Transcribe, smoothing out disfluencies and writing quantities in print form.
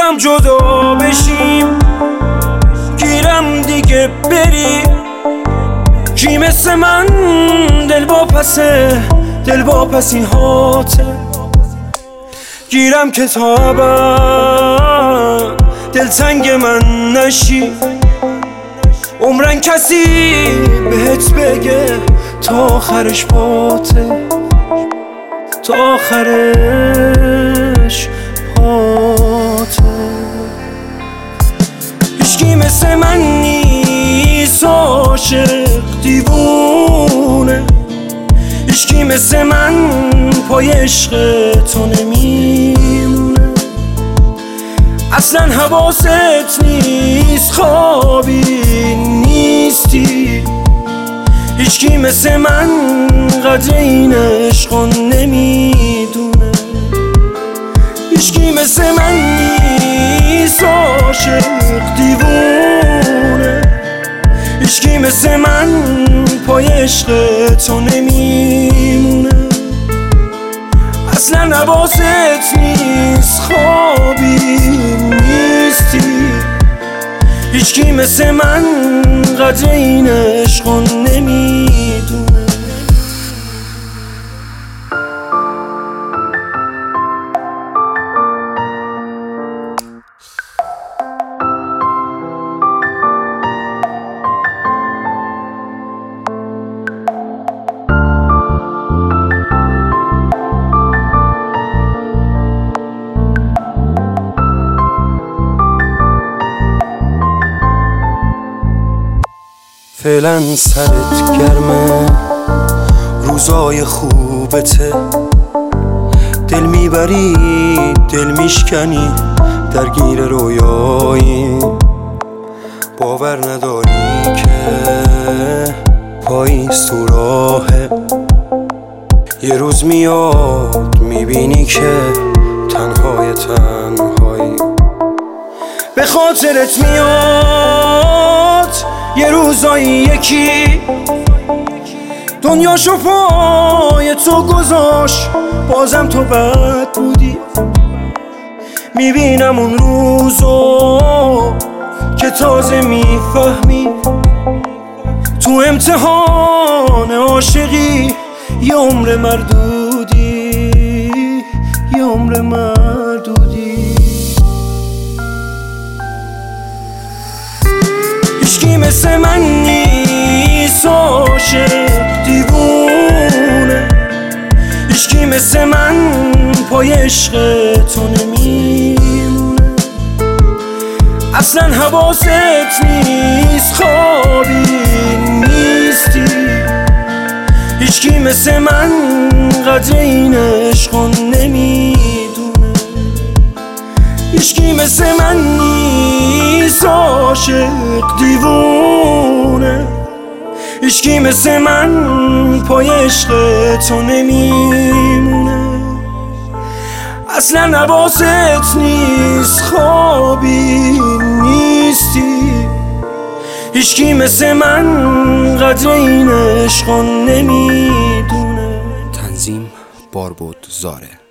گیرم جدا بشیم، گیرم دیگه بری. کی مثل من دل با پسی هاته. گیرم کتابم دلتنگ من نشی، عمرن کسی بهت بگه تا آخرش باته، تا آخرش باته. هیچکی مثل من نیست عاشق دیوونه، هیچکی مثل من پای عشق تو نمیمونه. اصلا حواست نیست، خوابی نیستی. هیچکی مثل من قدر این عشقو نمیدونه. هیچکی مثل من نیست عاشق دیوونه، هیچکی مثل من پای عشق تو نمیمونه. اصلا حواست نیست، خوابی نیستی. هیچکی مثل من قدر این عشقو نمیدونه. فعلا سرت گرمه، روزای خوبته، دل میبری دل میشکنی، درگیر رویایی. باور نداری که پاییز تو راهه، یه روز میاد میبینی که تنهایی. به خاطرت میاد یه روزایی یکی دنیاشو پای تو گذاشت، بازم تو بد بودی. میبینم اون روزو که تازه میفهمی تو امتحان عاشقی یه عمر مردودی، یه عمر مردودی. هیچکی مثل من نیست عاشق دیوونه، هیچکی مثل من پای عشق تو نمیمونه. اصلا حواست نیست، خوابی نیستی. هیچکی مثل من قدر این عشقو نمیدونه. هیچکی مثل من نیست عاشق دیوونه، هیچکی مثل من پای عشق تو نمیمونه. اصلا حواست نیست، خوابی نیستی. هیچکی مثل من قدر این عشقو نمیدونه. تنظیم باربود زاره.